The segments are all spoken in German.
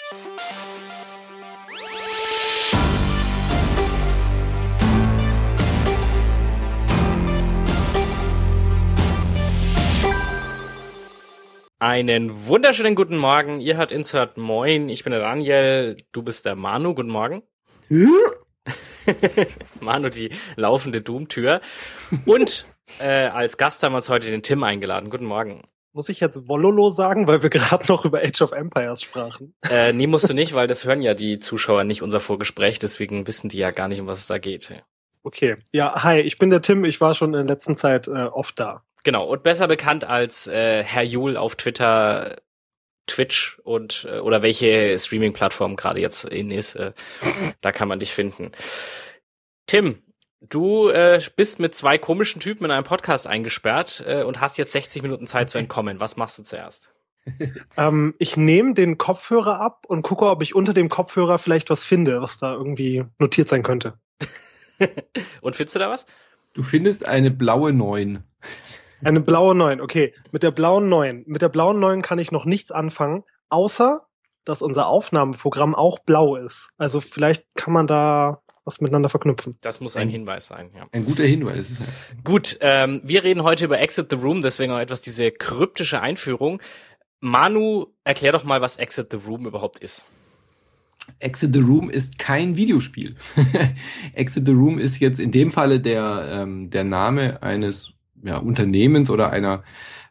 Einen wunderschönen guten Morgen. Ihr hört Insert Moin. Ich bin der Daniel. Du bist der Manu. Guten Morgen. Manu, die laufende Doomtür. Und als Gast haben wir uns heute den Tim eingeladen. Guten Morgen. Muss ich jetzt Wololo sagen, weil wir gerade noch über Age of Empires sprachen? Nee, musst du nicht, weil das hören ja die Zuschauer nicht, unser Vorgespräch. Deswegen wissen die ja gar nicht, um was es da geht. Okay. Ja, hi, ich bin der Tim. Ich war schon in der letzten Zeit oft da. Genau, und besser bekannt als Herr Jul auf Twitter, Twitch und oder welche Streaming-Plattform gerade jetzt in ist. Da kann man dich finden. Tim, du bist mit zwei komischen Typen in einem Podcast eingesperrt und hast jetzt 60 Minuten Zeit zu entkommen. Was machst du zuerst? Ich nehme den Kopfhörer ab und gucke, ob ich unter dem Kopfhörer vielleicht was finde, was da irgendwie notiert sein könnte. Und findest du da was? Du findest eine blaue 9. Eine blaue 9, okay. Mit der blauen 9 kann ich noch nichts anfangen, außer, dass unser Aufnahmeprogramm auch blau ist. Also vielleicht kann man da was miteinander verknüpfen. Das muss ein Hinweis sein, ja. Ein guter Hinweis. Gut, wir reden heute über Exit the Room, deswegen auch etwas diese kryptische Einführung. Manu, erklär doch mal, was Exit the Room überhaupt ist. Exit the Room ist kein Videospiel. Exit the Room ist jetzt in dem Falle der Name eines Unternehmens oder einer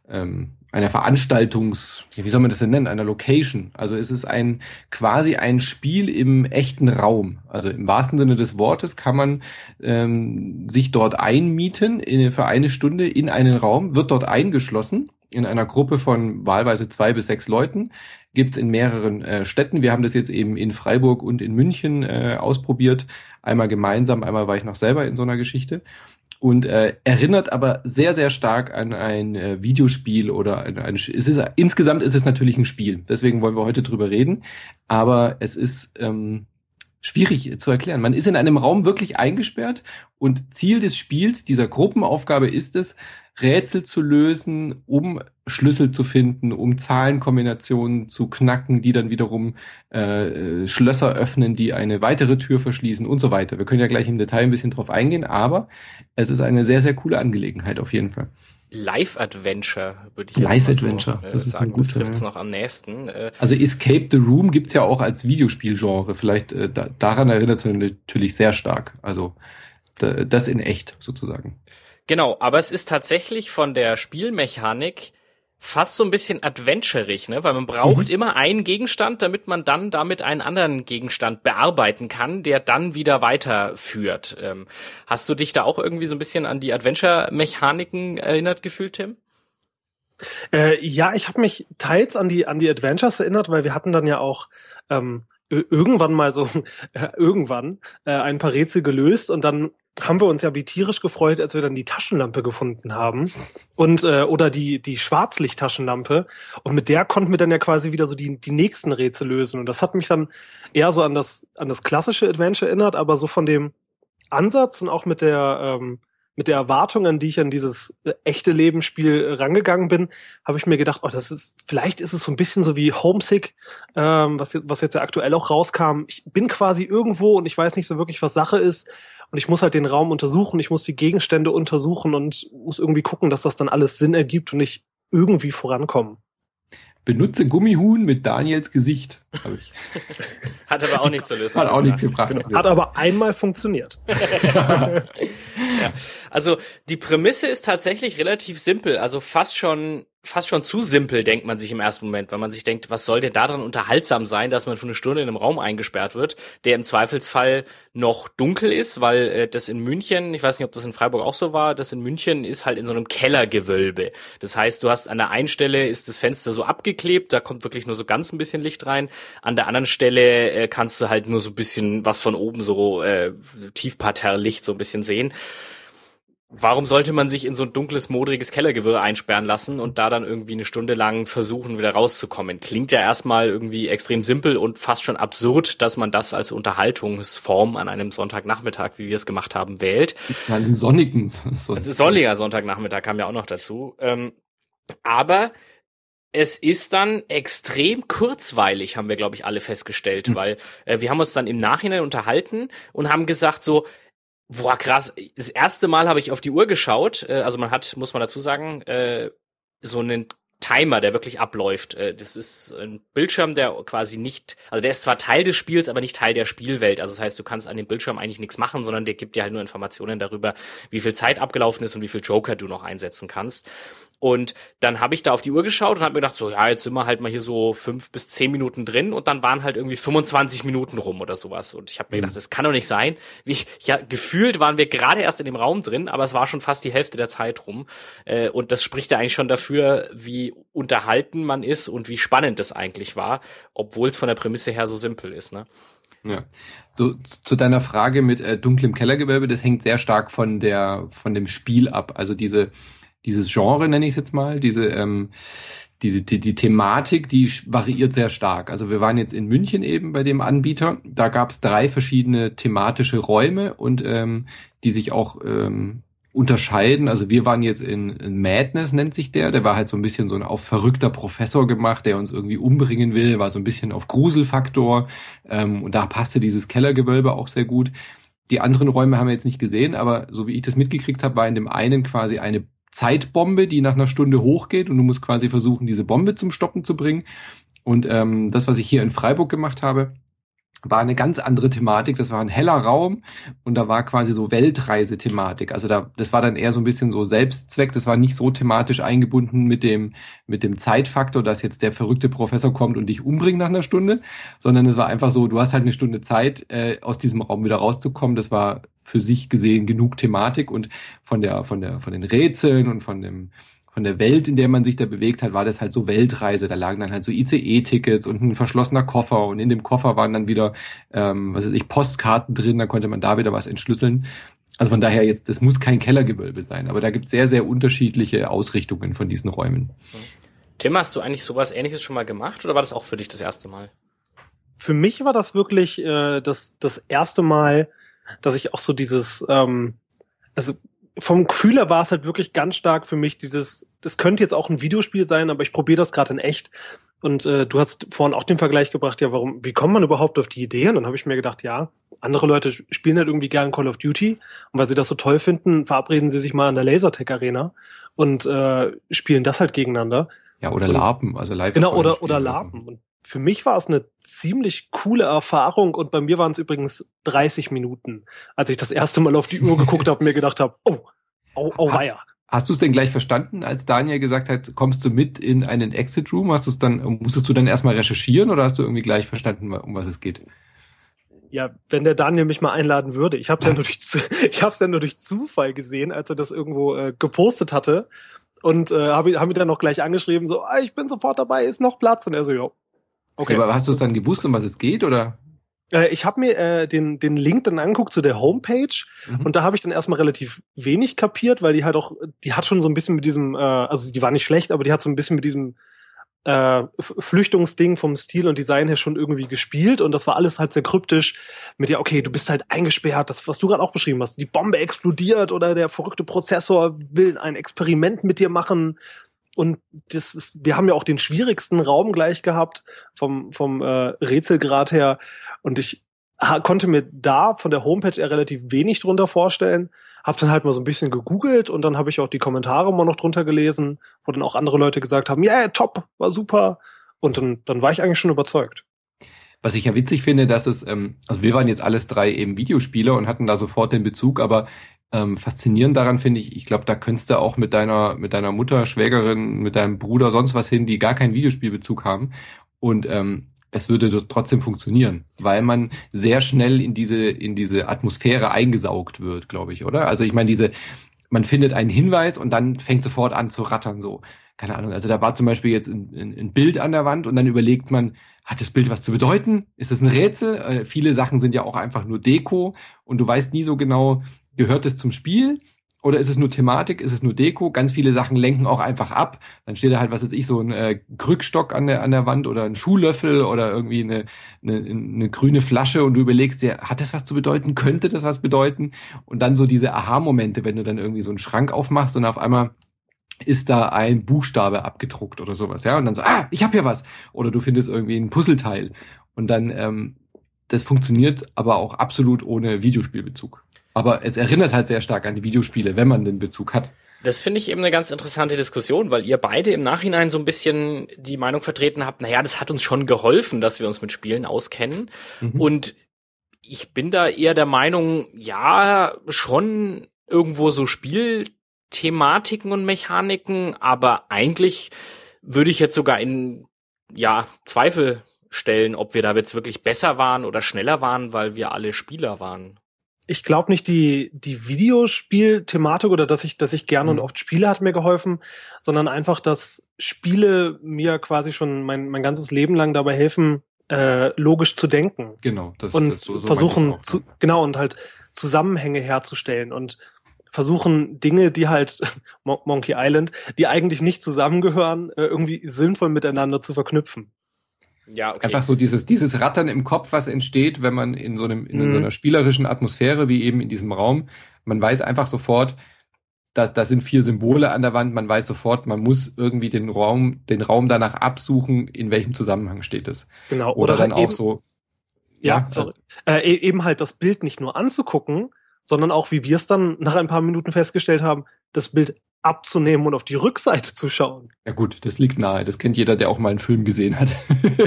wie soll man das denn nennen? Einer Location. Also es ist quasi ein Spiel im echten Raum. Also im wahrsten Sinne des Wortes kann man sich dort einmieten für eine Stunde in einen Raum, wird dort eingeschlossen in einer Gruppe von wahlweise 2 bis 6 Leuten. Gibt's in mehreren Städten. Wir haben das jetzt eben in Freiburg und in München ausprobiert. Einmal gemeinsam, einmal war ich noch selber in so einer Geschichte. Und erinnert aber sehr, sehr stark an ein Videospiel oder insgesamt ist es natürlich ein Spiel. Deswegen wollen wir heute drüber reden. Aber es ist schwierig zu erklären. Man ist in einem Raum wirklich eingesperrt und Ziel des Spiels, dieser Gruppenaufgabe ist es, Rätsel zu lösen, um Schlüssel zu finden, um Zahlenkombinationen zu knacken, die dann wiederum Schlösser öffnen, die eine weitere Tür verschließen und so weiter. Wir können ja gleich im Detail ein bisschen drauf eingehen, aber es ist eine sehr, sehr coole Angelegenheit auf jeden Fall. Live-Adventure, würde ich jetzt Live-Adventure, mal so, sagen. Das trifft es noch am nächsten. Also Escape the Room gibt's ja auch als Videospielgenre. Vielleicht daran erinnert es natürlich sehr stark. Also das in echt sozusagen. Genau, aber es ist tatsächlich von der Spielmechanik fast so ein bisschen adventurig, ne? Weil man braucht immer einen Gegenstand, damit man dann damit einen anderen Gegenstand bearbeiten kann, der dann wieder weiterführt. Hast du dich da auch irgendwie so ein bisschen an die Adventure-Mechaniken erinnert gefühlt, Tim? Ja, ich habe mich teils an die Adventures erinnert, weil wir hatten dann ja auch irgendwann mal ein paar Rätsel gelöst und dann haben wir uns ja wie tierisch gefreut, als wir dann die Taschenlampe gefunden haben und oder die Schwarzlichttaschenlampe und mit der konnten wir dann ja quasi wieder so die nächsten Rätsel lösen und das hat mich dann eher so an das klassische Adventure erinnert, aber so von dem Ansatz und auch mit der Erwartung, an die ich an dieses echte Lebensspiel rangegangen bin, habe ich mir gedacht, vielleicht ist es so ein bisschen so wie Homesick, was jetzt ja aktuell auch rauskam. Ich bin quasi irgendwo und ich weiß nicht so wirklich, was Sache ist. Und ich muss halt den Raum untersuchen, ich muss die Gegenstände untersuchen und muss irgendwie gucken, dass das dann alles Sinn ergibt und ich irgendwie vorankomme. Benutze Gummihuhn mit Daniels Gesicht, habe ich. Hat aber auch nichts zur Lösung. Hat auch nichts gebracht. Genau. Hat aber einmal funktioniert. Ja. Also die Prämisse ist tatsächlich relativ simpel, also fast schon zu simpel, denkt man sich im ersten Moment, weil man sich denkt, was soll denn daran unterhaltsam sein, dass man für eine Stunde in einem Raum eingesperrt wird, der im Zweifelsfall noch dunkel ist, weil das in München, ich weiß nicht, ob das in Freiburg auch so war, das in München ist halt in so einem Kellergewölbe. Das heißt, du hast an der einen Stelle ist das Fenster so abgeklebt, da kommt wirklich nur so ganz ein bisschen Licht rein, an der anderen Stelle kannst du halt nur so ein bisschen was von oben so Tiefparterre-Licht so ein bisschen sehen. Warum sollte man sich in so ein dunkles, modriges Kellergewirr einsperren lassen und da dann irgendwie eine Stunde lang versuchen, wieder rauszukommen? Klingt ja erstmal irgendwie extrem simpel und fast schon absurd, dass man das als Unterhaltungsform an einem Sonntagnachmittag, wie wir es gemacht haben, wählt. Einen sonnigen. Sonniger Sonntagnachmittag kam ja auch noch dazu. Aber Es ist dann extrem kurzweilig, haben wir, glaube ich, alle festgestellt, weil wir haben uns dann im Nachhinein unterhalten und haben gesagt so, boah, krass, das erste Mal habe ich auf die Uhr geschaut, also man hat, muss man dazu sagen, so einen Timer, der wirklich abläuft. Das ist ein Bildschirm, der quasi nicht, also der ist zwar Teil des Spiels, aber nicht Teil der Spielwelt. Also das heißt, du kannst an dem Bildschirm eigentlich nichts machen, sondern der gibt dir halt nur Informationen darüber, wie viel Zeit abgelaufen ist und wie viel Joker du noch einsetzen kannst. Und dann habe ich da auf die Uhr geschaut und habe mir gedacht, so, ja, jetzt sind wir halt mal hier so 5 bis 10 Minuten drin und dann waren halt irgendwie 25 Minuten rum oder sowas. Und ich habe mir gedacht, das kann doch nicht sein. Ja, gefühlt waren wir gerade erst in dem Raum drin, aber es war schon fast die Hälfte der Zeit rum. Und das spricht ja eigentlich schon dafür, wie unterhalten man ist und wie spannend das eigentlich war, obwohl es von der Prämisse her so simpel ist, ne? Ja, so zu deiner Frage mit dunklem Kellergewölbe, das hängt sehr stark von dem Spiel ab. Also dieses Genre, nenne ich es jetzt mal, die Thematik, die variiert sehr stark. Also wir waren jetzt in München eben bei dem Anbieter, da gab es 3 verschiedene thematische Räume und die sich auch unterscheiden. Also wir waren jetzt in Madness, nennt sich der war halt so ein bisschen so ein auf verrückter Professor gemacht, der uns irgendwie umbringen will, war so ein bisschen auf Gruselfaktor und da passte dieses Kellergewölbe auch sehr gut. Die anderen Räume haben wir jetzt nicht gesehen, aber so wie ich das mitgekriegt habe, war in dem einen quasi eine Zeitbombe, die nach einer Stunde hochgeht und du musst quasi versuchen, diese Bombe zum Stoppen zu bringen. Und das, was ich hier in Freiburg gemacht habe, war eine ganz andere Thematik. Das war ein heller Raum und da war quasi so Weltreise-Thematik. Also das war dann eher so ein bisschen so Selbstzweck. Das war nicht so thematisch eingebunden mit dem Zeitfaktor, dass jetzt der verrückte Professor kommt und dich umbringt nach einer Stunde, sondern es war einfach so, du hast halt eine Stunde Zeit, aus diesem Raum wieder rauszukommen. Das war für sich gesehen genug Thematik und von den Rätseln und von der Welt, in der man sich da bewegt hat, war das halt so Weltreise. Da lagen dann halt so ICE-Tickets und ein verschlossener Koffer und in dem Koffer waren dann wieder, Postkarten drin, da konnte man da wieder was entschlüsseln. Also von daher jetzt, das muss kein Kellergewölbe sein, aber da gibt es sehr, sehr unterschiedliche Ausrichtungen von diesen Räumen. Tim, hast du eigentlich sowas Ähnliches schon mal gemacht oder war das auch für dich das erste Mal? Für mich war das wirklich das erste Mal, dass ich auch so dieses, also vom Gefühl her war es halt wirklich ganz stark für mich das könnte jetzt auch ein Videospiel sein, aber ich probiere das gerade in echt. Und du hast vorhin auch den Vergleich gebracht, ja, wie kommt man überhaupt auf die Idee? Und dann habe ich mir gedacht, ja, andere Leute spielen halt irgendwie gern Call of Duty und weil sie das so toll finden, verabreden sie sich mal in der Lasertag Arena und spielen das halt gegeneinander. Ja, oder LARPen, also live. Genau, oder LARPen. Und für mich war es eine ziemlich coole Erfahrung und bei mir waren es übrigens 30 Minuten, als ich das erste Mal auf die Uhr geguckt habe und mir gedacht habe, oh weia. Hast du es denn gleich verstanden, als Daniel gesagt hat, kommst du mit in einen Exit Room? Musstest du dann erstmal recherchieren oder hast du irgendwie gleich verstanden, um was es geht? Ja, wenn der Daniel mich mal einladen würde. Ich habe es ja nur durch Zufall gesehen, als er das irgendwo gepostet hatte und hab ihn dann noch gleich angeschrieben, so, ich bin sofort dabei, ist noch Platz? Und er so, ja. Okay, aber hast du es dann gewusst, um was es geht, oder? Ich habe mir den Link dann angeguckt zu der Homepage und da habe ich dann erstmal relativ wenig kapiert, weil die hat schon so ein bisschen mit diesem, also die war nicht schlecht, aber die hat so ein bisschen mit diesem Flüchtungsding vom Stil und Design her schon irgendwie gespielt und das war alles halt sehr kryptisch mit ja, okay, du bist halt eingesperrt, das, was du gerade auch beschrieben hast, die Bombe explodiert oder der verrückte Prozessor will ein Experiment mit dir machen. Und wir haben ja auch den schwierigsten Raum gleich gehabt vom Rätselgrad her. Und ich konnte mir da von der Homepage eher relativ wenig drunter vorstellen. Hab dann halt mal so ein bisschen gegoogelt und dann habe ich auch die Kommentare mal noch drunter gelesen, wo dann auch andere Leute gesagt haben, ja, top, war super. Und dann war ich eigentlich schon überzeugt. Was ich ja witzig finde, dass es, also wir waren jetzt alles 3 eben Videospieler und hatten da sofort den Bezug, aber faszinierend daran finde ich glaube, da könntest du auch mit deiner Mutter, Schwägerin, mit deinem Bruder, sonst was hin, die gar keinen Videospielbezug haben. Und es würde dort trotzdem funktionieren, weil man sehr schnell in diese Atmosphäre eingesaugt wird, glaube ich, oder? Also ich meine, man findet einen Hinweis und dann fängt sofort an zu rattern, so. Keine Ahnung, also da war zum Beispiel jetzt ein Bild an der Wand und dann überlegt man, hat das Bild was zu bedeuten? Ist das ein Rätsel? Viele Sachen sind ja auch einfach nur Deko und du weißt nie so genau, gehört es zum Spiel oder ist es nur Thematik, ist es nur Deko? Ganz viele Sachen lenken auch einfach ab. Dann steht da halt, was weiß ich, so ein Krückstock an der Wand oder ein Schuhlöffel oder irgendwie eine grüne Flasche und du überlegst dir, hat das was zu bedeuten? Könnte das was bedeuten? Und dann so diese Aha-Momente, wenn du dann irgendwie so einen Schrank aufmachst und auf einmal ist da ein Buchstabe abgedruckt oder sowas, ja, und dann so, ich habe hier was. Oder du findest irgendwie ein Puzzleteil. Und dann, das funktioniert aber auch absolut ohne Videospielbezug. Aber es erinnert halt sehr stark an die Videospiele, wenn man den Bezug hat. Das finde ich eben eine ganz interessante Diskussion, weil ihr beide im Nachhinein so ein bisschen die Meinung vertreten habt, naja, das hat uns schon geholfen, dass wir uns mit Spielen auskennen. Und ich bin da eher der Meinung, ja, schon irgendwo so Spielthematiken und Mechaniken, aber eigentlich würde ich jetzt sogar in, Zweifel stellen, ob wir da jetzt wirklich besser waren oder schneller waren, weil wir alle Spieler waren. Ich glaube nicht, die Videospielthematik oder dass ich gerne und oft spiele hat mir geholfen, sondern einfach, dass Spiele mir quasi schon mein ganzes Leben lang dabei helfen, logisch zu denken. Genau, und so versuchen und halt Zusammenhänge herzustellen und versuchen Dinge, die halt Monkey Island, die eigentlich nicht zusammengehören, irgendwie sinnvoll miteinander zu verknüpfen. Ja, okay. Einfach so dieses Rattern im Kopf, was entsteht, wenn man in so einer spielerischen Atmosphäre, wie eben in diesem Raum, man weiß einfach sofort, da sind 4 Symbole an der Wand, man weiß sofort, man muss irgendwie den Raum danach absuchen, in welchem Zusammenhang steht es. Genau. Oder dann halt auch so. Eben halt das Bild nicht nur anzugucken, sondern auch, wie wir es dann nach ein paar Minuten festgestellt haben, das Bild abzunehmen und auf die Rückseite zu schauen. Ja gut, das liegt nahe. Das kennt jeder, der auch mal einen Film gesehen hat.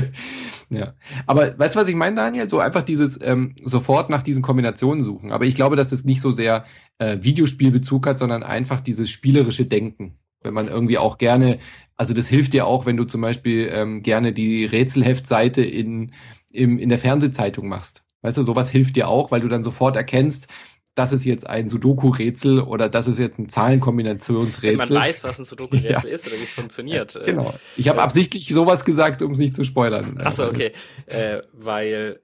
Ja. Aber weißt du, was ich meine, Daniel? So einfach dieses sofort nach diesen Kombinationen suchen. Aber ich glaube, dass es nicht so sehr Videospielbezug hat, sondern einfach dieses spielerische Denken. Wenn man irgendwie auch gerne, also das hilft dir auch, wenn du zum Beispiel gerne die Rätselheftseite in der Fernsehzeitung machst. Weißt du, sowas hilft dir auch, weil du dann sofort erkennst, das ist jetzt ein Sudoku-Rätsel oder das ist jetzt ein Zahlenkombinationsrätsel. Wenn man weiß, was ein Sudoku-Rätsel ist oder wie es funktioniert. Genau. Ich habe absichtlich sowas gesagt, um es nicht zu spoilern. Achso, okay. Weil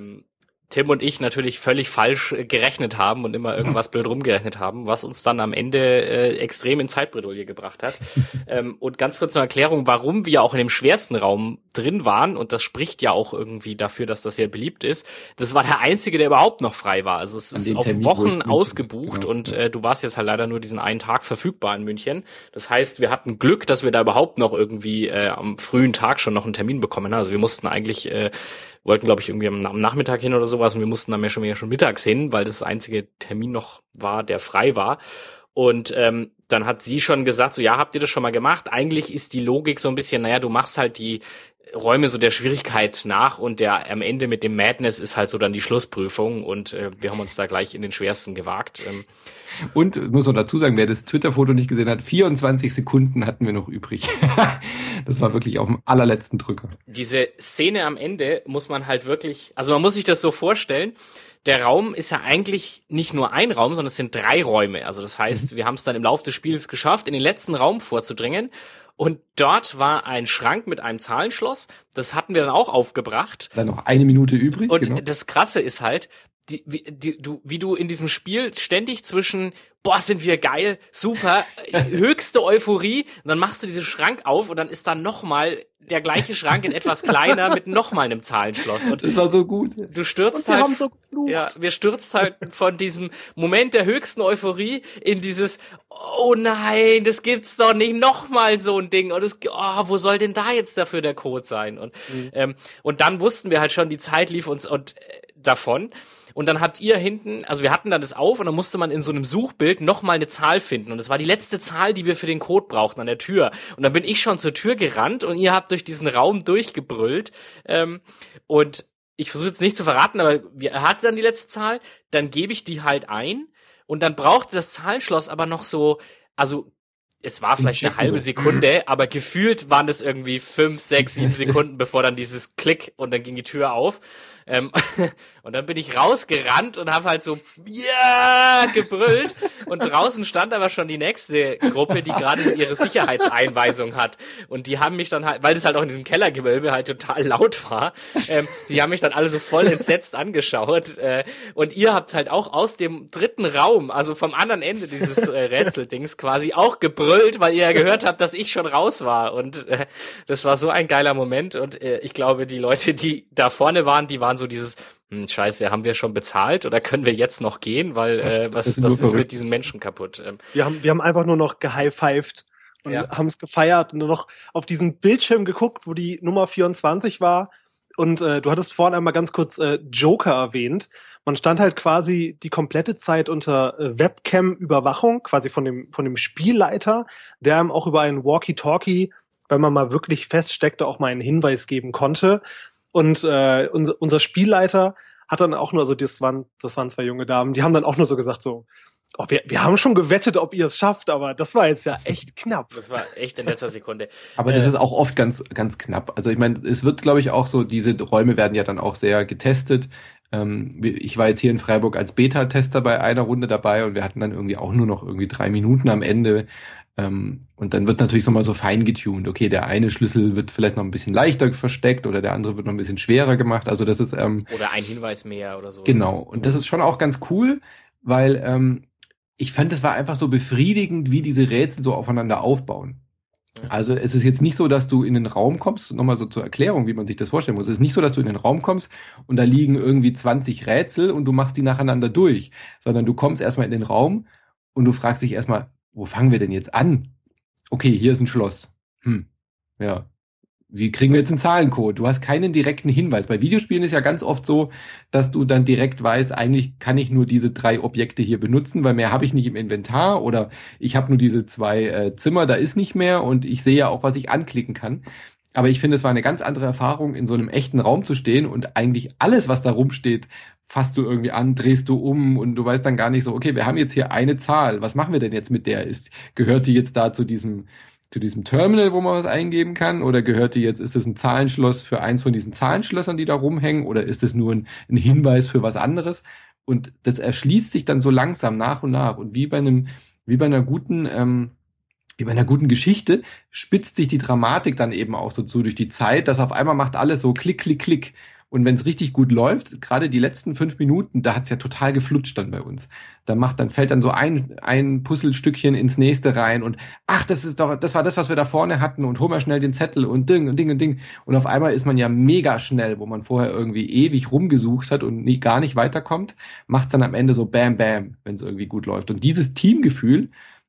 Tim und ich natürlich völlig falsch gerechnet haben und immer irgendwas blöd rumgerechnet haben, was uns dann am Ende extrem in Zeitbredouille gebracht hat. Und ganz kurz eine Erklärung, warum wir auch in dem schwersten Raum drin waren, und das spricht ja auch irgendwie dafür, dass das sehr beliebt ist. Das war der einzige, der überhaupt noch frei war. Also es ist auf Wochen ausgebucht, genau. Und du warst jetzt halt leider nur diesen einen Tag verfügbar in München. Das heißt, wir hatten Glück, dass wir da überhaupt noch irgendwie am frühen Tag schon noch einen Termin bekommen. Also wir mussten eigentlich wollten, glaube ich, irgendwie am Nachmittag hin oder sowas, und wir mussten dann ja schon mittags hin, weil das einzige Termin noch war, der frei war. Und dann hat sie schon gesagt, so, ja, habt ihr das schon mal gemacht? Eigentlich ist die Logik so ein bisschen, naja, du machst halt die Räume so der Schwierigkeit nach, und der am Ende mit dem Madness ist halt so dann die Schlussprüfung, und wir haben uns da gleich in den schwersten gewagt. Und muss man dazu sagen, wer das Twitter-Foto nicht gesehen hat, 24 Sekunden hatten wir noch übrig. Das war wirklich auf dem allerletzten Drücker. Diese Szene am Ende muss man halt wirklich, also man muss sich das so vorstellen, der Raum ist ja eigentlich nicht nur ein Raum, sondern es sind 3 Räume. Also das heißt, wir haben es dann im Laufe des Spiels geschafft, in den letzten Raum vorzudringen. Und dort war ein Schrank mit einem Zahlenschloss. Das hatten wir dann auch aufgebracht. Dann noch 1 Minute übrig. Und genau. Das Krasse ist halt, wie du in diesem Spiel ständig zwischen, boah, sind wir geil, super, höchste Euphorie, und dann machst du diesen Schrank auf und dann ist da nochmal der gleiche Schrank in etwas kleiner mit nochmal einem Zahlenschloss. Und das war so gut. Du stürzt und wir halt, haben so geflucht. Ja, wir stürzt halt von diesem Moment der höchsten Euphorie in dieses, oh nein, das gibt's doch nicht, nochmal so ein Ding, und wo soll denn da jetzt dafür der Code sein? Und dann wussten wir halt schon, die Zeit lief uns davon. Und dann habt ihr hinten, also wir hatten dann das auf, und dann musste man in so einem Suchbild nochmal eine Zahl finden. Und das war die letzte Zahl, die wir für den Code brauchten an der Tür. Und dann bin ich schon zur Tür gerannt, und ihr habt durch diesen Raum durchgebrüllt. Und ich versuche jetzt nicht zu verraten, aber er hatte dann die letzte Zahl, dann gebe ich die halt ein, und dann brauchte das Zahlenschloss aber noch so, also es war vielleicht eine halbe Sekunde, aber gefühlt waren das irgendwie 5, 6, 7 Sekunden, bevor dann dieses Klick, und dann ging die Tür auf. Und dann bin ich rausgerannt und habe halt so gebrüllt, und draußen stand aber schon die nächste Gruppe, die gerade ihre Sicherheitseinweisung hat, und die haben mich dann halt, weil das halt auch in diesem Kellergewölbe halt total laut war, die haben mich dann alle so voll entsetzt angeschaut, und ihr habt halt auch aus dem 3. Raum, also vom anderen Ende dieses Rätseldings quasi auch gebrüllt, weil ihr ja gehört habt, dass ich schon raus war, und das war so ein geiler Moment, und ich glaube, die Leute, die da vorne waren, die waren so dieses, scheiße, haben wir schon bezahlt oder können wir jetzt noch gehen, weil was ist mit diesen Menschen kaputt? Wir haben einfach nur noch gehighfived und haben es gefeiert und nur noch auf diesen Bildschirm geguckt, wo die Nummer 24 war. Und du hattest vorhin einmal ganz kurz Joker erwähnt. Man stand halt quasi die komplette Zeit unter Webcam-Überwachung, quasi von dem Spielleiter, der einem auch über einen Walkie-Talkie, wenn man mal wirklich feststeckte, auch mal einen Hinweis geben konnte. Und unser Spielleiter hat dann auch nur, also das waren zwei junge Damen, die haben dann auch nur so gesagt so, oh, wir haben schon gewettet, ob ihr es schafft, aber das war jetzt ja echt knapp. Das war echt in letzter Sekunde. Aber das ist auch oft ganz, ganz knapp. Also ich meine, es wird, glaube ich, auch so, diese Räume werden ja dann auch sehr getestet. Ich war jetzt hier in Freiburg als Beta-Tester bei einer Runde dabei und wir hatten dann irgendwie auch nur noch irgendwie 3 Minuten am Ende. Und dann wird natürlich so mal so fein getuned. Okay, der eine Schlüssel wird vielleicht noch ein bisschen leichter versteckt oder der andere wird noch ein bisschen schwerer gemacht. Also das ist oder ein Hinweis mehr oder so. Genau. Und das ist schon auch ganz cool, weil ich fand, es war einfach so befriedigend, wie diese Rätsel so aufeinander aufbauen. Also es ist jetzt nicht so, dass du in den Raum kommst, nochmal so zur Erklärung, wie man sich das vorstellen muss. Es ist nicht so, dass du in den Raum kommst und da liegen irgendwie 20 Rätsel und du machst die nacheinander durch, sondern du kommst erstmal in den Raum und du fragst dich erstmal, wo fangen wir denn jetzt an? Okay, hier ist ein Schloss. Ja. Wie kriegen wir jetzt einen Zahlencode? Du hast keinen direkten Hinweis. Bei Videospielen ist ja ganz oft so, dass du dann direkt weißt, eigentlich kann ich nur diese 3 Objekte hier benutzen, weil mehr habe ich nicht im Inventar oder ich habe nur diese 2 Zimmer, da ist nicht mehr und ich sehe ja auch, was ich anklicken kann. Aber ich finde, es war eine ganz andere Erfahrung, in so einem echten Raum zu stehen und eigentlich alles, was da rumsteht, fasst du irgendwie an, drehst du um und du weißt dann gar nicht so, okay, wir haben jetzt hier eine Zahl, was machen wir denn jetzt mit der? Gehört die jetzt da zu diesem Terminal, wo man was eingeben kann, oder gehört die jetzt, ist es ein Zahlenschloss für eins von diesen Zahlenschlössern, die da rumhängen, oder ist es nur ein Hinweis für was anderes? Und das erschließt sich dann so langsam nach und nach und wie bei einer guten Geschichte spitzt sich die Dramatik dann eben auch so zu durch die Zeit, dass auf einmal macht alles so Klick, Klick, Klick. Und wenn es richtig gut läuft, gerade die letzten 5 Minuten, da hat's ja total geflutscht dann bei uns. Dann fällt dann so ein Puzzlestückchen ins nächste rein und ach, das war das, was wir da vorne hatten und hol mal schnell den Zettel und Ding und Ding und Ding. Und auf einmal ist man ja mega schnell, wo man vorher irgendwie ewig rumgesucht hat und gar nicht weiterkommt, macht's dann am Ende so Bam, Bam, wenn es irgendwie gut läuft. Und dieses Teamgefühl,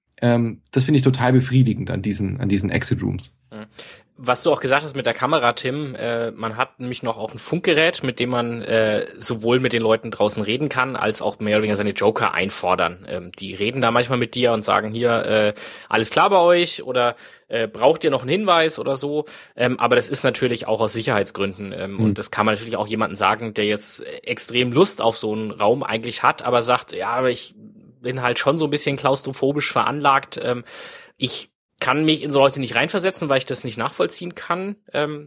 das finde ich total befriedigend an diesen Exit Rooms. Was du auch gesagt hast mit der Kamera, Tim, man hat nämlich noch auch ein Funkgerät, mit dem man sowohl mit den Leuten draußen reden kann, als auch mehr oder weniger seine Joker einfordern. Die reden da manchmal mit dir und sagen, hier, alles klar bei euch oder braucht ihr noch einen Hinweis oder so. Aber das ist natürlich auch aus Sicherheitsgründen. Und das kann man natürlich auch jemandem sagen, der jetzt extrem Lust auf so einen Raum eigentlich hat, aber sagt, ja, aber ich bin halt schon so ein bisschen klaustrophobisch veranlagt. Ich kann mich in so Leute nicht reinversetzen, weil ich das nicht nachvollziehen kann.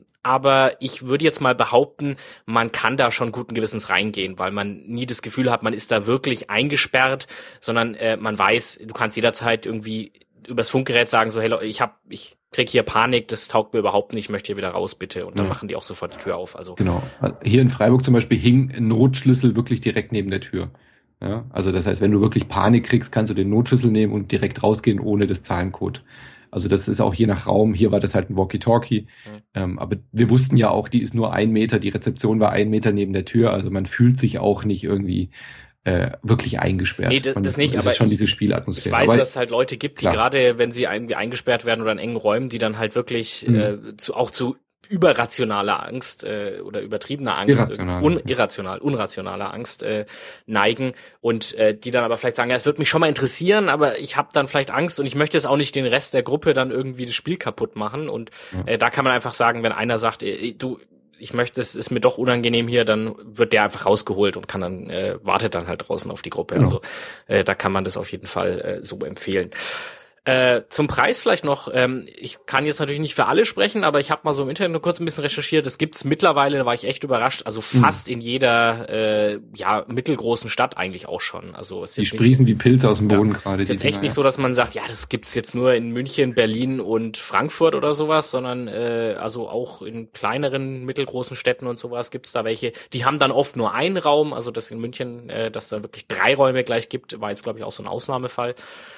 Aber ich würde jetzt mal behaupten, man kann da schon guten Gewissens reingehen, weil man nie das Gefühl hat, man ist da wirklich eingesperrt, sondern man weiß, du kannst jederzeit irgendwie übers Funkgerät sagen, so, hey Leute, ich krieg hier Panik, das taugt mir überhaupt nicht, ich möchte hier wieder raus, bitte. Und dann machen die auch sofort die Tür auf. Also genau. Hier in Freiburg zum Beispiel hing ein Notschlüssel wirklich direkt neben der Tür. Ja, also das heißt, wenn du wirklich Panik kriegst, kannst du den Notschlüssel nehmen und direkt rausgehen ohne das Zahlencode. Also das ist auch je nach Raum. Hier war das halt ein Walkie-Talkie. Aber wir wussten ja auch, die ist nur 1 Meter. Die Rezeption war 1 Meter neben der Tür. Also man fühlt sich auch nicht irgendwie wirklich eingesperrt. Nee, das nicht, das aber ist schon diese Spielatmosphäre. Ich weiß, dass es halt Leute gibt, die gerade, wenn sie irgendwie eingesperrt werden oder in engen Räumen, die dann halt wirklich zu überrationaler Angst oder übertriebener Angst, unrationaler Angst neigen und die dann aber vielleicht sagen, ja, es würde mich schon mal interessieren, aber ich habe dann vielleicht Angst und ich möchte jetzt auch nicht den Rest der Gruppe dann irgendwie das Spiel kaputt machen und da kann man einfach sagen, wenn einer sagt, du, ich möchte, es ist mir doch unangenehm hier, dann wird der einfach rausgeholt und kann dann wartet dann halt draußen auf die Gruppe. Genau. Also da kann man das auf jeden Fall so empfehlen. Zum Preis vielleicht noch, ich kann jetzt natürlich nicht für alle sprechen, aber ich habe mal so im Internet nur kurz ein bisschen recherchiert, das gibt's mittlerweile, da war ich echt überrascht, also fast in jeder mittelgroßen Stadt eigentlich auch schon. Also es die sprießen wie Pilze aus dem Boden gerade. Es ist jetzt echt nicht so, dass man sagt, ja, das gibt's jetzt nur in München, Berlin und Frankfurt oder sowas, sondern also auch in kleineren, mittelgroßen Städten und sowas gibt's da welche. Die haben dann oft nur einen Raum, also das in München, dass da wirklich 3 Räume gleich gibt, war jetzt glaube ich auch so ein Ausnahmefall.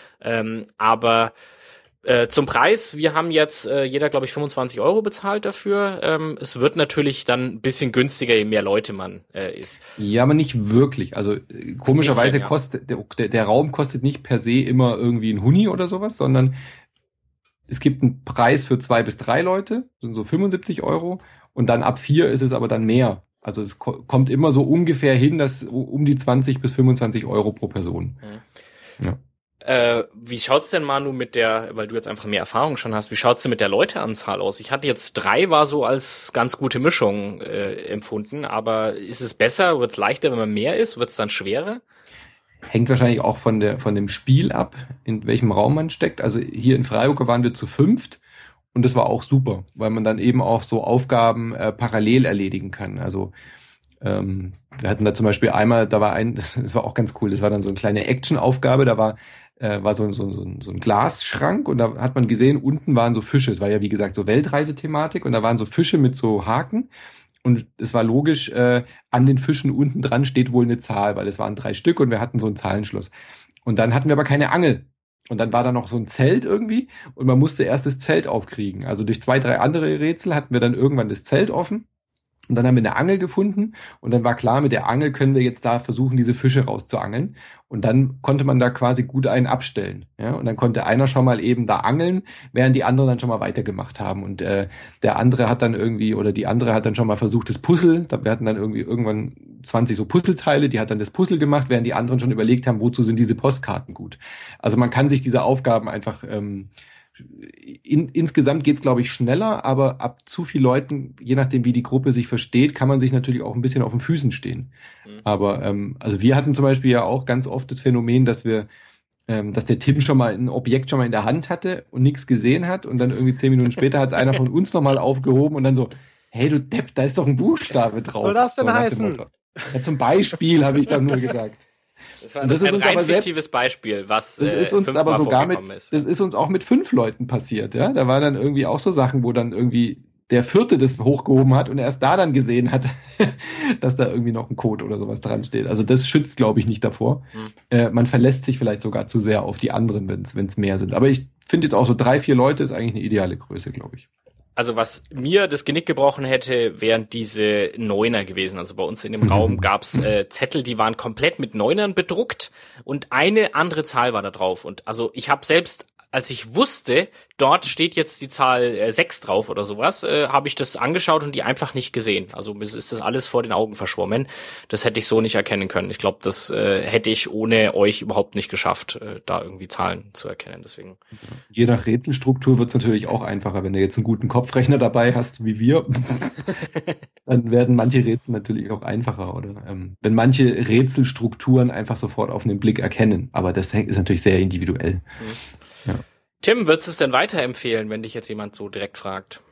Aber zum Preis, wir haben jetzt jeder, glaube ich, 25 € bezahlt dafür. Es wird natürlich dann ein bisschen günstiger, je mehr Leute man ist. Ja, aber nicht wirklich. Also komischerweise kostet der Raum kostet nicht per se immer irgendwie ein Huni oder sowas, sondern es gibt einen Preis für 2 bis 3 Leute, sind so 75 €. Und dann ab 4 ist es aber dann mehr. Also es kommt immer so ungefähr hin, dass um die 20 bis 25 € pro Person. Ja. Wie schaut's denn, Manu, weil du jetzt einfach mehr Erfahrung schon hast, wie schaut's denn mit der Leuteanzahl aus? Ich hatte jetzt 3, war so als ganz gute Mischung empfunden, aber ist es besser, wird's leichter, wenn man mehr ist, wird's dann schwerer? Hängt wahrscheinlich auch von dem Spiel ab, in welchem Raum man steckt. Also hier in Freiburg waren wir zu 5 und das war auch super, weil man dann eben auch so Aufgaben parallel erledigen kann. Also wir hatten da zum Beispiel einmal, das war auch ganz cool, das war dann so eine kleine Action-Aufgabe, da war so ein Glasschrank und da hat man gesehen, unten waren so Fische. Es war ja, wie gesagt, so Weltreisethematik und da waren so Fische mit so Haken und es war logisch, an den Fischen unten dran steht wohl eine Zahl, weil es waren 3 Stück und wir hatten so einen Zahlenschluss. Und dann hatten wir aber keine Angel. Und dann war da noch so ein Zelt irgendwie und man musste erst das Zelt aufkriegen. Also durch 2, 3 andere Rätsel hatten wir dann irgendwann das Zelt offen. Und dann haben wir eine Angel gefunden und dann war klar, mit der Angel können wir jetzt da versuchen, diese Fische rauszuangeln. Und dann konnte man da quasi gut einen abstellen. Ja? Und dann konnte einer schon mal eben da angeln, während die anderen dann schon mal weitergemacht haben. Und der andere hat dann irgendwie, oder die andere hat dann schon mal versucht, das Puzzle, wir hatten dann irgendwie irgendwann 20 so Puzzleteile, die hat dann das Puzzle gemacht, während die anderen schon überlegt haben, wozu sind diese Postkarten gut. Also man kann sich diese Aufgaben einfach insgesamt geht's, glaube ich, schneller, aber ab zu viel Leuten, je nachdem, wie die Gruppe sich versteht, kann man sich natürlich auch ein bisschen auf den Füßen stehen. Aber also wir hatten zum Beispiel ja auch ganz oft das Phänomen, dass der Tim schon mal ein Objekt schon mal in der Hand hatte und nichts gesehen hat und dann irgendwie 10 Minuten später hat es einer von uns nochmal aufgehoben und dann so, hey du Depp, da ist doch ein Buchstabe drauf. Was soll das denn heißen? Ja, zum Beispiel habe ich dann nur gesagt. Das war ein rein fiktives Beispiel, was das ist uns aber sogar das ist uns auch mit 5 Leuten passiert, ja. Da waren dann irgendwie auch so Sachen, wo dann irgendwie der 4. das hochgehoben hat und erst da dann gesehen hat, dass da irgendwie noch ein Code oder sowas dran steht. Also das schützt, glaube ich, nicht davor. Man verlässt sich vielleicht sogar zu sehr auf die anderen, wenn es mehr sind. Aber ich finde jetzt auch so 3, 4 Leute ist eigentlich eine ideale Größe, glaube ich. Also was mir das Genick gebrochen hätte, wären diese Neuner gewesen. Also bei uns in dem Raum gab's Zettel, die waren komplett mit Neunern bedruckt und eine andere Zahl war da drauf. Und also ich habe selbst, als ich wusste, dort steht jetzt die Zahl 6 drauf oder sowas, habe ich das angeschaut und die einfach nicht gesehen. Also mir ist das alles vor den Augen verschwommen. Das hätte ich so nicht erkennen können. Ich glaube, das hätte ich ohne euch überhaupt nicht geschafft, da irgendwie Zahlen zu erkennen. Deswegen. Je nach Rätselstruktur wird es natürlich auch einfacher. Wenn du jetzt einen guten Kopfrechner dabei hast, wie wir, dann werden manche Rätsel natürlich auch einfacher. Oder wenn manche Rätselstrukturen einfach sofort auf einen Blick erkennen. Aber das ist natürlich sehr individuell. Ja. Tim, würdest du es denn weiterempfehlen, wenn dich jetzt jemand so direkt fragt?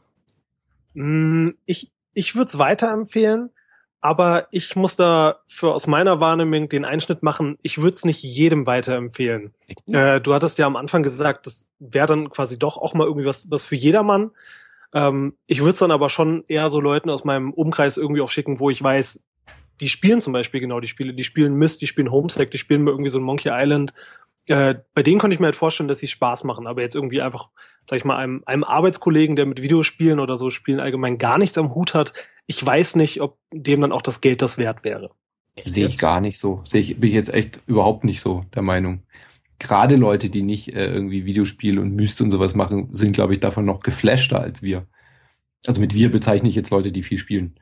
Ich würde es weiterempfehlen, aber ich muss da aus meiner Wahrnehmung den Einschnitt machen, ich würde es nicht jedem weiterempfehlen. Du hattest ja am Anfang gesagt, das wäre dann quasi doch auch mal irgendwie was für jedermann. Ich würde es dann aber schon eher so Leuten aus meinem Umkreis irgendwie auch schicken, wo ich weiß, die spielen zum Beispiel genau die Spiele, die spielen Myst, die spielen Homesec, die spielen irgendwie so ein Monkey Island. Bei denen konnte ich mir halt vorstellen, dass sie Spaß machen, aber jetzt irgendwie einfach, sag ich mal, einem Arbeitskollegen, der mit Videospielen oder so Spielen allgemein gar nichts am Hut hat, ich weiß nicht, ob dem dann auch das Geld das wert wäre. Sehe ich gar nicht so. Bin ich jetzt echt überhaupt nicht so der Meinung. Gerade Leute, die nicht irgendwie Videospiele und Myst und sowas machen, sind, glaube ich, davon noch geflashter als wir. Also mit wir bezeichne ich jetzt Leute, die viel spielen.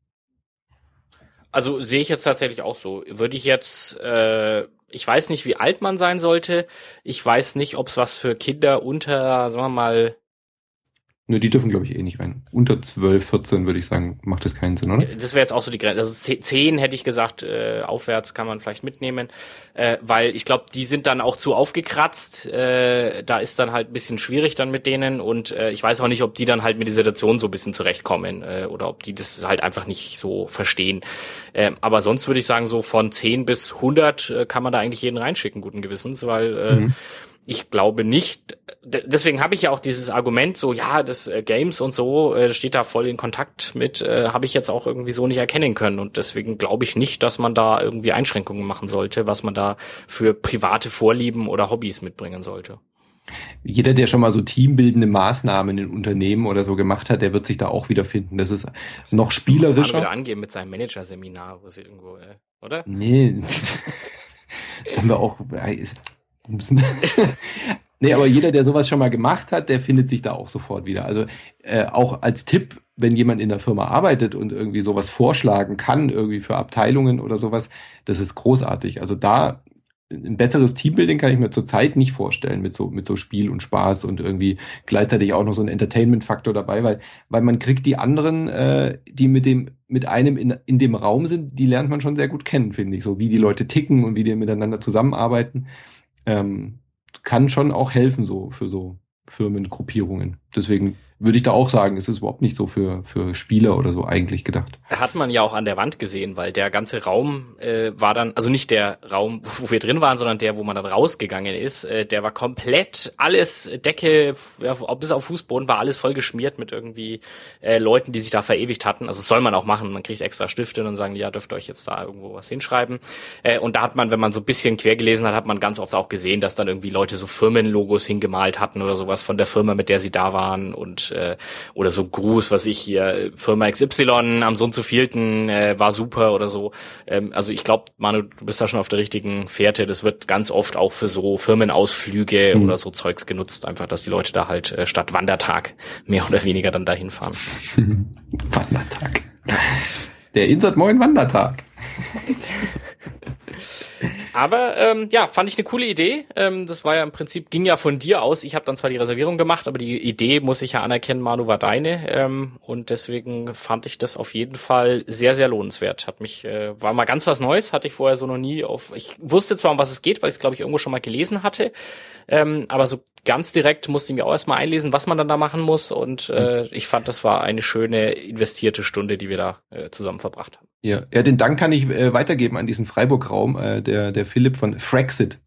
Also sehe ich jetzt tatsächlich auch so. Würde ich jetzt, ich weiß nicht, wie alt man sein sollte. Ich weiß nicht, ob es was für Kinder unter, sagen wir mal... Ne, die dürfen, glaube ich, eh nicht rein. Unter 12, 14 würde ich sagen, macht das keinen Sinn, oder? Das wäre jetzt auch so die Grenze. Also 10 hätte ich gesagt, aufwärts kann man vielleicht mitnehmen, weil ich glaube, die sind dann auch zu aufgekratzt. Da ist dann halt ein bisschen schwierig dann mit denen und ich weiß auch nicht, ob die dann halt mit der Situation so ein bisschen zurechtkommen oder ob die das halt einfach nicht so verstehen. Aber sonst würde ich sagen, so von 10 bis 100 kann man da eigentlich jeden reinschicken, guten Gewissens, weil ich glaube nicht, deswegen habe ich ja auch dieses Argument so, ja, das Games und so, steht da voll in Kontakt mit, habe ich jetzt auch irgendwie so nicht erkennen können und deswegen glaube ich nicht, dass man da irgendwie Einschränkungen machen sollte, was man da für private Vorlieben oder Hobbys mitbringen sollte. Jeder, der schon mal so teambildende Maßnahmen in Unternehmen oder so gemacht hat, der wird sich da auch wiederfinden. Das ist noch spielerischer. Kann wieder angeben mit seinem Managerseminar, wo sie irgendwo, oder? Nee, das haben wir auch... Nee, aber jeder, der sowas schon mal gemacht hat, der findet sich da auch sofort wieder. Also auch als Tipp, wenn jemand in der Firma arbeitet und irgendwie sowas vorschlagen kann, irgendwie für Abteilungen oder sowas, das ist großartig. Also da ein besseres Teambuilding kann ich mir zurzeit nicht vorstellen mit so Spiel und Spaß und irgendwie gleichzeitig auch noch so ein Entertainment-Faktor dabei, weil man kriegt die anderen, die mit einem in dem Raum sind, die lernt man schon sehr gut kennen, finde ich. So wie die Leute ticken und wie die miteinander zusammenarbeiten. Kann schon auch helfen, so für so Firmengruppierungen. Deswegen würde ich da auch sagen, es ist überhaupt nicht so für Spieler oder so eigentlich gedacht. Hat man ja auch an der Wand gesehen, weil der ganze Raum war dann, also nicht der Raum, wo wir drin waren, sondern der, wo man dann rausgegangen ist, der war komplett alles, Decke, ja, bis auf Fußboden war alles voll geschmiert mit irgendwie Leuten, die sich da verewigt hatten. Also das soll man auch machen, man kriegt extra Stifte und dann sagen die, ja, dürft ihr euch jetzt da irgendwo was hinschreiben. Und da hat man, wenn man so ein bisschen quer gelesen hat, hat man ganz oft auch gesehen, dass dann irgendwie Leute so Firmenlogos hingemalt hatten oder sowas von der Firma, mit der sie da waren und oder so Gruß, was ich hier, Firma XY am so und so vielten war super oder so. Also ich glaube, Manu, du bist da schon auf der richtigen Fährte. Das wird ganz oft auch für so Firmenausflüge oder so Zeugs genutzt. Einfach, dass die Leute da halt statt Wandertag mehr oder weniger dann dahin fahren. Wandertag. Der Insert Moin Wandertag. Aber ja, fand ich eine coole Idee. Das war ja im Prinzip, ging ja von dir aus. Ich habe dann zwar die Reservierung gemacht, aber die Idee, muss ich ja anerkennen, Manu, war deine. Und deswegen fand ich das auf jeden Fall sehr, sehr lohnenswert. War mal ganz was Neues, hatte ich vorher so noch nie ich wusste zwar, um was es geht, weil ich es, glaube ich, irgendwo schon mal gelesen hatte. Aber so ganz direkt musste ich mir auch erstmal einlesen, was man dann da machen muss. Und ich fand, das war eine schöne investierte Stunde, die wir da zusammen verbracht haben. Ja, den Dank kann ich weitergeben an diesen Freiburg-Raum, der Philipp von Frexit.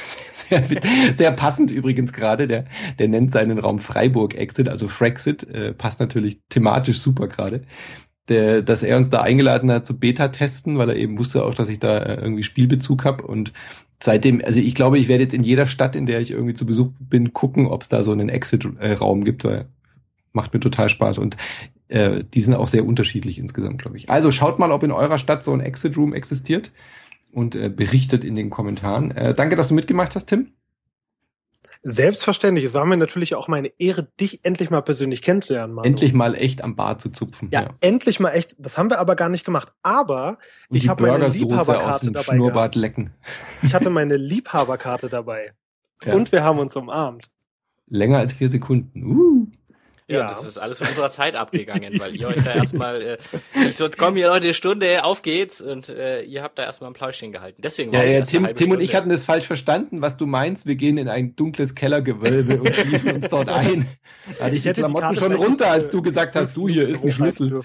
Sehr passend übrigens gerade, der nennt seinen Raum Freiburg-Exit, also Frexit, passt natürlich thematisch super gerade. Dass er uns da eingeladen hat zu Beta-Testen, weil er eben wusste auch, dass ich da irgendwie Spielbezug habe und seitdem, also ich glaube, ich werde jetzt in jeder Stadt, in der ich irgendwie zu Besuch bin, gucken, ob es da so einen Exit-Raum gibt, weil macht mir total Spaß und die sind auch sehr unterschiedlich insgesamt, glaube ich. Also schaut mal, ob in eurer Stadt so ein Exit Room existiert und berichtet in den Kommentaren. Danke, dass du mitgemacht hast, Tim. Selbstverständlich. Es war mir natürlich auch meine Ehre, dich endlich mal persönlich kennenzulernen, Manu. Endlich mal echt am Bart zu zupfen. Ja, endlich mal echt. Das haben wir aber gar nicht gemacht. Aber und ich habe meine Liebhaberkarte aus dem dabei Schnurrbart gehabt. Lecken. Ich hatte meine Liebhaberkarte dabei. Ja. Und wir haben uns umarmt. Länger als 4 Sekunden. Ja, das ist alles von unserer Zeit abgegangen, weil ihr euch da erstmal so, komm hier Leute, Stunde, auf geht's und ihr habt da erstmal ein Pläuschchen gehalten. Deswegen war Tim und ich hatten das falsch verstanden, was du meinst. Wir gehen in ein dunkles Kellergewölbe und schließen uns dort ein. Da hatte ich die Klamotten schon runter, als du gesagt hast, hier ist ein Schlüssel.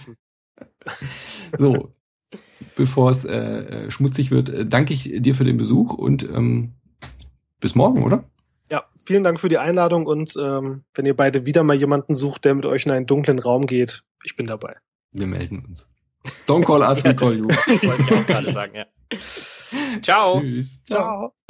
So, bevor es schmutzig wird, danke ich dir für den Besuch und bis morgen, oder? Ja, vielen Dank für die Einladung und wenn ihr beide wieder mal jemanden sucht, der mit euch in einen dunklen Raum geht, ich bin dabei. Wir melden uns. Don't call us, we call you. Wollte ich auch gerade sagen, ja. Ciao. Tschüss. Ciao.